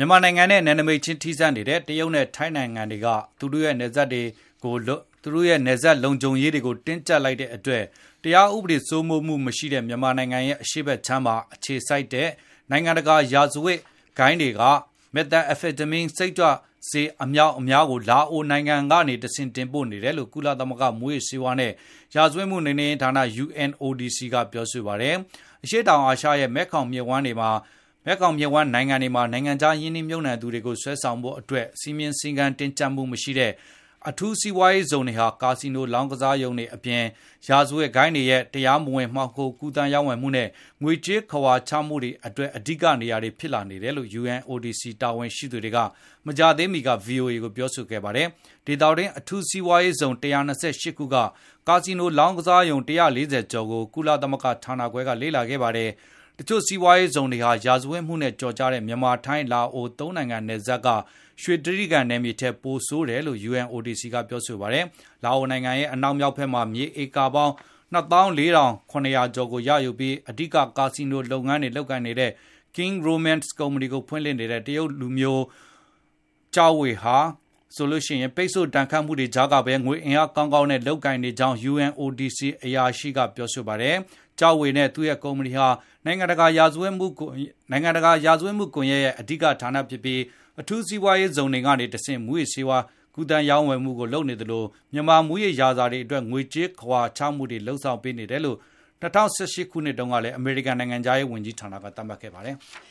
မြန်မာနိုင်ငံနဲ့နယ်နိမိတ်ချင်းထိစပ်နေတဲ့တရုတ်နဲ့ထိုင်းနိုင်ငံတွေကသူတို့ရဲ့နယ်စပ်လုံခြုံရေးတွေကိုတင်းကျပ်လိုက်တဲ့အတွက်တရားဥပဒေစိုးမိုးမှုမရှိတဲ့မြန်မာနိုင်ငံရဲ့အရှေ့ဘက်ခြမ်းမှာအခြေစိုက်တဲ့နိုင်ငံတကာရာဇဝတ်ဂိုဏ်းတွေကမက်သာအက်ဖက်တမင်းစိတ်ကြွဆေးအမြောက်အများကိုလာအိုနိုင်ငံကနေတဆင့်တင်ပို့နေတယ်လို့ကုလသမဂ္ဂမူးယစ်ဆေးဝါးနဲ့ရာဇဝတ်မှုနှိမ်နင်းရေးဌာန UNODC ကပြောဆိုပါတယ်။အရှေ့တောင်အာရှရဲ့မဲခေါင်မြစ်ဝှမ်းနိုင်ငံတွေမှာနိုင်ငံခြားယင်းနှိမ့်မြုပ်နှံသူတွေကိုဆွဲဆောင်ဖို့အတွက်စီမင်းစည်းကမ်းတင်းကျပ်မှုမရှိတဲ့အထူးစီးပွားရေးဇုံတွေဟာကာစီနိုလောင်းကစားရုံတွေအပြင်ရာဇဝတ်ဂိုဏ်းတွေရဲ့တရားမဝင်မှောင်ခိုကူးသန်းရောင်းဝယ်မှုနဲ့ငွေကြေးခဝါချမှုတွေအတွက်အဓိကနေရာတွေဖြစ်လာနေတယ်လို့ UNODC တာဝန်ရှိသူတွေကမကြသေးမီက VOA ကိုပြောဆိုခဲ့ပါတယ်။ဒေသတွင်းအထူးစီးပွားရေးဇုံ128ခုကကာစီနိုလောင်းကစားရုံ140ကျော်ကိုကုလသမဂ္ဂဌာနခွဲကလေ့လာခဲ့ပါတယ်။တချို့စီးပွားရေးဇုံတွေဟာရာဇဝတ်မှုနဲ့ကြော်ကြားတဲ့မြန်မာထိုင်းလာအိုသုံးနိုင်ငံနယ်စပ်ကရွှေတြိဂံနယ်မြေထက်ပိုဆိုးတယ်လို့ UNODC ကပြောဆိုပါတယ်။လာအိုနိုင်ငံရဲ့အနောက်မြောက်ဘက်မှာမြေဧကပေါင်း24,700 ကျော်ကိုရယူပြီးအဓိကကာစီနိုလုပ်ငန်းတွေလုပ်ကိုင်နေတဲ့ King Romans ကုမ္ပဏီကိုဖွင့်လှစ်နေတဲ့တရုတ်လူမျိုးကျောက်ဝေဟာဆိုရင်ပိတ်ဆို့တန်ခတ်မှုတွေကြားကပဲငွေအင်အားကောင်းကောင်းနဲ့လုပ်ကိုင်နေကြောင်း UNODC အရာရှိကပြောဆိုပါတယ်။ကျောက်ဝေနဲ့သူ့ရဲ့ကုမ္ပဏီဟာနိုင်ငံတကာရာဇဝတ်မှုကွန်ရက်ရဲ့အဓိကဌာနဖြစ်ပြီးအထူးစီးပွားရေးဇုံတွေကနေတဆင့်မူရစေဝါကူတန်းရောင်းဝယ်မှုကိုလုပ်နေတယ်လို့မြန်မာမူရရာဇာတွေအတွက်ငွေကြေးခွာချမှုတွေလှုပ်ဆောင်ပေးနေတယ်လို့2018ခုနှစ်တုန်းကလည်းအမေရိကန်နိုင်ငံသားရေးဝန်ကြီးဌာနကသတ်မှတ်ခဲ့ပါတယ်။